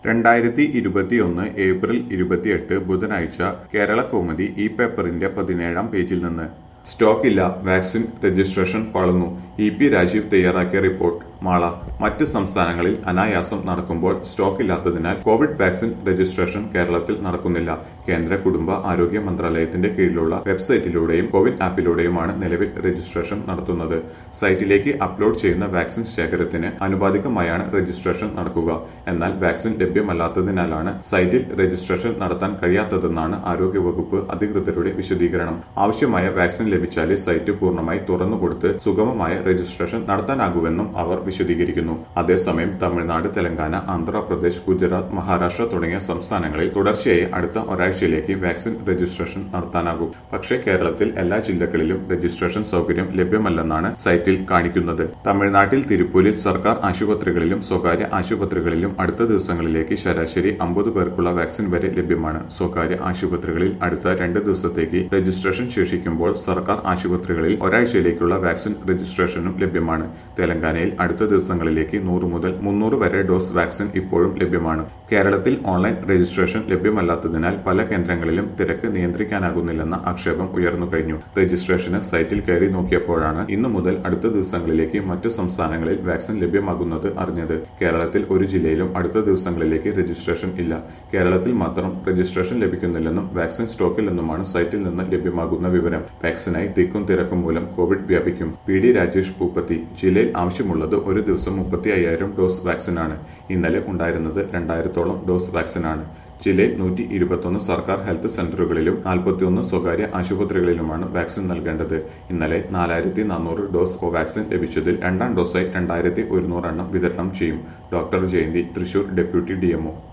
2021 April 28 ബുധനാഴ്ച കേരളകൗമുദി ഈ പേപ്പറിന്റെ 17-ാം പേജിൽ നിന്ന് സ്റ്റോക്കില്ല, വാക്സിൻ രജിസ്ട്രേഷൻ പാളുന്നു. ഇ.പി. രാജീവ് തയ്യാറാക്കിയ റിപ്പോർട്ട്. മാള. മറ്റ് സംസ്ഥാനങ്ങളിൽ അനായാസം നടക്കുമ്പോൾ സ്റ്റോക്കില്ലാത്തതിനാൽ കോവിഡ് വാക്സിൻ രജിസ്ട്രേഷൻ കേരളത്തിൽ നടക്കുന്നില്ല. കേന്ദ്ര കുടുംബ ആരോഗ്യ മന്ത്രാലയത്തിന്റെ കീഴിലുള്ള വെബ്സൈറ്റിലൂടെയും കോവിൻ ആപ്പിലൂടെയുമാണ് നിലവിൽ രജിസ്ട്രേഷൻ നടത്തുന്നത്. സൈറ്റിലേക്ക് അപ്ലോഡ് ചെയ്യുന്ന വാക്സിൻ ശേഖരത്തിന് ആനുപാതികമായാണ് രജിസ്ട്രേഷൻ നടക്കുക. എന്നാൽ വാക്സിൻ ലഭ്യമല്ലാത്തതിനാലാണ് സൈറ്റിൽ രജിസ്ട്രേഷൻ നടത്താൻ കഴിയാത്തതെന്നാണ് ആരോഗ്യവകുപ്പ് അധികൃതരുടെ വിശദീകരണം. ആവശ്യമായ വാക്സിൻ ലഭിച്ചാലേ സൈറ്റ് പൂർണ്ണമായി തുറന്നുകൊടുത്ത് സുഗമമായ രജിസ്ട്രേഷൻ നടത്താനാകുമെന്നും അവർ വിശദീകരിക്കുന്നു. അതേസമയം തമിഴ്നാട്, തെലങ്കാന, ആന്ധ്രാപ്രദേശ്, ഗുജറാത്ത്, മഹാരാഷ്ട്ര തുടങ്ങിയ സംസ്ഥാനങ്ങളിൽ തുടർച്ചയായി അടുത്ത ഒരാഴ്ചയിലേക്ക് വാക്സിൻ രജിസ്ട്രേഷൻ നടത്താനാകും. പക്ഷേ കേരളത്തിൽ എല്ലാ ജില്ലകളിലും രജിസ്ട്രേഷൻ സൗകര്യം ലഭ്യമല്ലെന്നാണ് സൈറ്റിൽ കാണിക്കുന്നത്. തമിഴ്നാട്ടിൽ തിരുപ്പൂരിൽ സർക്കാർ ആശുപത്രികളിലും സ്വകാര്യ ആശുപത്രികളിലും അടുത്ത ദിവസങ്ങളിലേക്ക് ശരാശരി 50 പേർക്കുള്ള വാക്സിൻ വരെ ലഭ്യമാണ്. സ്വകാര്യ ആശുപത്രികളിൽ അടുത്ത 2 ദിവസത്തേക്ക് രജിസ്ട്രേഷൻ ശേഷിക്കുമ്പോൾ സർക്കാർ ആശുപത്രികളിൽ ഒരാഴ്ചയിലേക്കുള്ള വാക്സിൻ രജിസ്ട്രേഷനും ലഭ്യമാണ്. തെലങ്കാനയിൽ അടുത്ത ദിവസങ്ങളിലേക്ക് 100 മുതൽ 300 വരെ ഡോസ് വാക്സിൻ ഇപ്പോഴും ലഭ്യമാണ്. കേരളത്തിൽ ഓൺലൈൻ രജിസ്ട്രേഷൻ ലഭ്യമല്ലാത്തതിനാൽ പല കേന്ദ്രങ്ങളിലും തിരക്ക് നിയന്ത്രിക്കാനാകുന്നില്ലെന്ന ആക്ഷേപം ഉയർന്നു കഴിഞ്ഞു. രജിസ്ട്രേഷന് സൈറ്റിൽ കയറി നോക്കിയപ്പോഴാണ് ഇന്നു മുതൽ അടുത്ത ദിവസങ്ങളിലേക്ക് മറ്റു സംസ്ഥാനങ്ങളിൽ വാക്സിൻ ലഭ്യമാകുന്നത് അറിഞ്ഞത്. കേരളത്തിൽ ഒരു ജില്ലയിലും അടുത്ത ദിവസങ്ങളിലേക്ക് രജിസ്ട്രേഷൻ ഇല്ല. കേരളത്തിൽ മാത്രം രജിസ്ട്രേഷൻ ലഭിക്കുന്നില്ലെന്നും വാക്സിൻ സ്റ്റോക്കില്ലെന്നുമാണ് സൈറ്റിൽ നിന്ന് ലഭ്യമാകുന്ന വിവരം. വാക്സിനായി തിക്കും തിരക്കും മൂലം കോവിഡ് വ്യാപിക്കും. പി.ഡി. രാജേഷ് പൂപ്പത്തി. ജില്ലയിൽ ആവശ്യമുള്ളത് ഒരു ദിവസം 35,000 ഡോസ് വാക്സിനാണ്. ഇന്നലെ ഉണ്ടായിരുന്നത് 2,000-ഓളം ഡോസ് വാക്സിനാണ്. ജില്ലയിൽ 121 സർക്കാർ ഹെൽത്ത് സെന്ററുകളിലും 41 സ്വകാര്യ ആശുപത്രികളിലുമാണ് വാക്സിൻ നൽകേണ്ടത്. ഇന്നലെ 4,400 ഡോസ് കോവാക്സിൻ ലഭിച്ചതിൽ രണ്ടാം ഡോസായി 2,100 എണ്ണം വിതരണം ചെയ്യും. Doctor Jayanthi, Thrissur deputy DMO.